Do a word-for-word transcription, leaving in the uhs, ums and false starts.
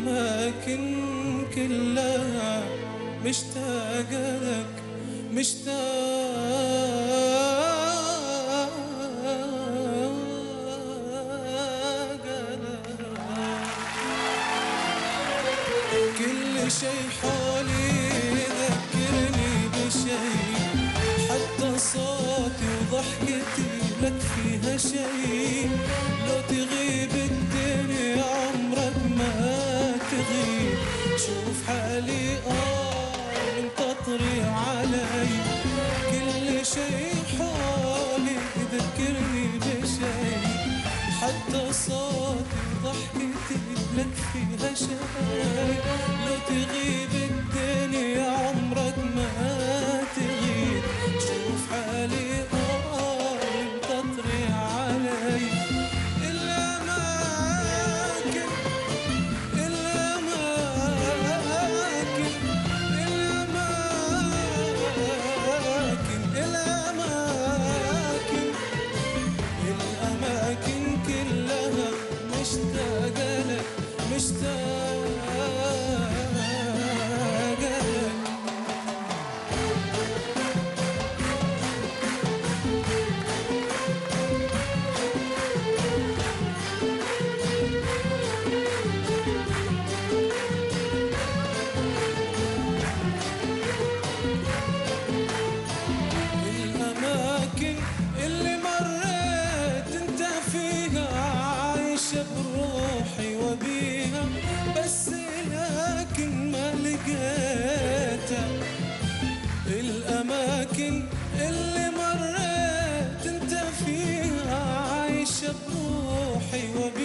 الأماكن كلها مشتاقة لك، مشتاقة لك. كل شي حولي يذكرني بشي، حتى صوتي وضحكتي لك فيها شي. لو تغيب الدنيا عمرك ما تغيب، شوف حالي آه منتطري علي. كل شي حولي يذكرني بشي، حتى صوتي وضحكتي لك فيها شي. لو تغيب الدنيا عمرك ما تغيب، شوف حالي آه منتطري علي. الأماكن الأماكن الأماكن الأماكن الأماكن كلها مشتاقة لك، مشتاقة لك. الأماكن اللي مريت انت فيها عايشة بروحي وبيها، بس لكن ما لقيتها. الأماكن اللي مريت انت فيها عايشة بروحي وبيها،